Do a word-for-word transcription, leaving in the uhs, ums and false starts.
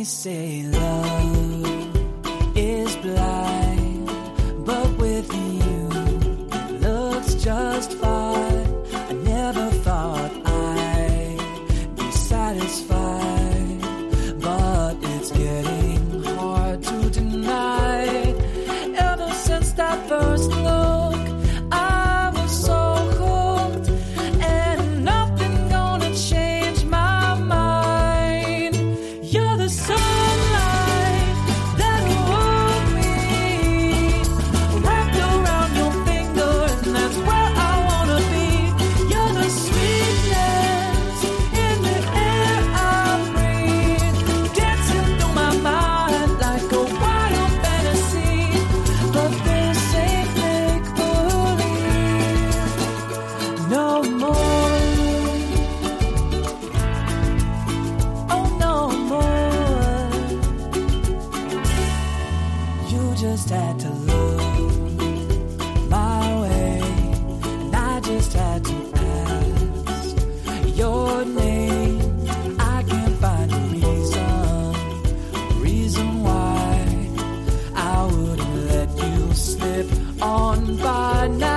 say love is blind, but with you it looks just fine. I never thought I'd be satisfied, but it's getting hard to deny. Ever since that first look, I was so hooked, and nothing gonna change my mind. You're the sunlight that woke me, wrapped around your finger, and that's where I wanna be. You're the sweetness in the air I breathe, dancing through my mind like a wild fantasy. But this ain't make-believe no more. Oh, no more. You just had to look my way, and I just had to ask your name. I can't find a reason, reason why I wouldn't let you slip on by now.